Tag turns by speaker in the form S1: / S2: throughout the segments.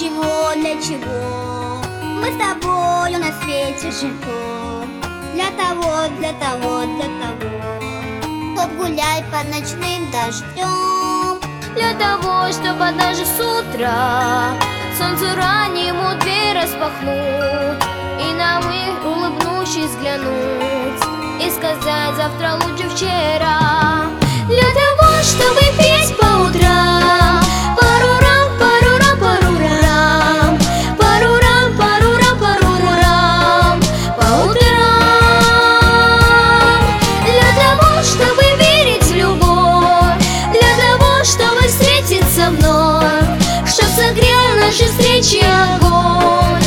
S1: для чего мы с тобою на свете живем? Для того, чтоб гулять под ночным дождем.
S2: Для того, чтобы однажды с утра солнцу раннему дверь распахнуть и на мир улыбнувшись взглянуть и сказать: завтра лучше вчера. Для того, чтобы петь по утрам парурам, парурам, парурам, парурам, парурам, парурам, по утрам. Для того, чтобы верить в любовь, для того, чтобы встретиться вновь, чтоб согрел наши встречи огонь,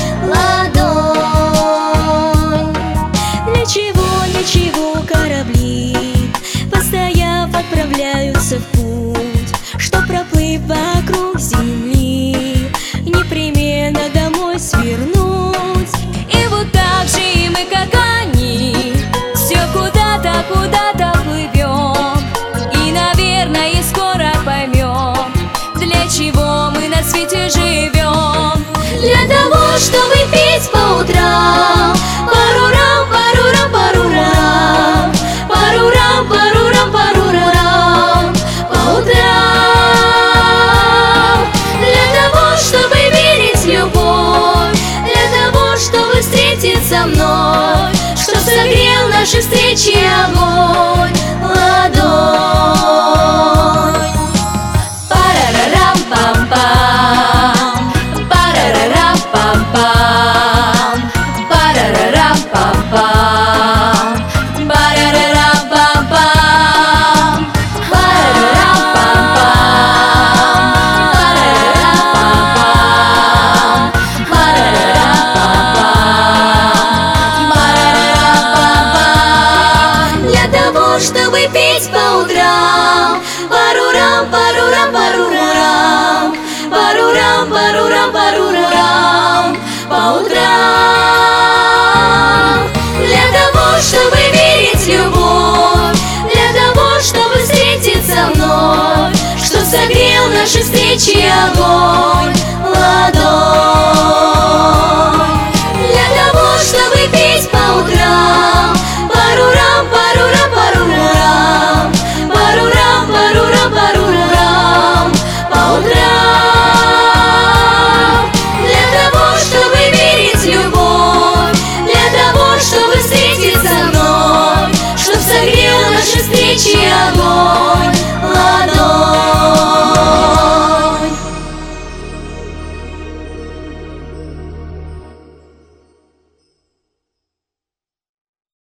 S2: ладонь.
S3: Для чего корабли, постояв, отправляются в путь, чтоб, проплыв вокруг земли, непременно домой свернуть. И вот так же и мы, как они, все куда-то плывем, и, наверное, скоро поймем, для чего мы на свете живем.
S2: Для того, чтобы петь по утрам парурам, парурам, парурам, парурам, парурам, парурам, по утрам. Для того, чтобы верить в любовь, для того, чтобы встретиться вновь, чтоб согрел наши встречи огонь, ладонь. Парарарам-пам-пам, парарарам-пам-пам, парарарам-пам-пам, парарарам-пам-пам, парарарам-пам-пам, парарарам-пам-пам. Для того, чтобы петь по утрам парурам, парурам, парурам, парурам, парурам, парурам, по утрам. Для того, чтобы верить в любовь, для того, чтобы встретиться вновь, чтоб согрел наши встречи огонь, ладонь. Для того, чтобы петь по утрам парурам, парурам, парурам, парурам, парурам, парурам, по утрам. Для того, чтобы верить в любовь, для того, чтобы встретиться вновь, чтоб согрел наши встречи огонь.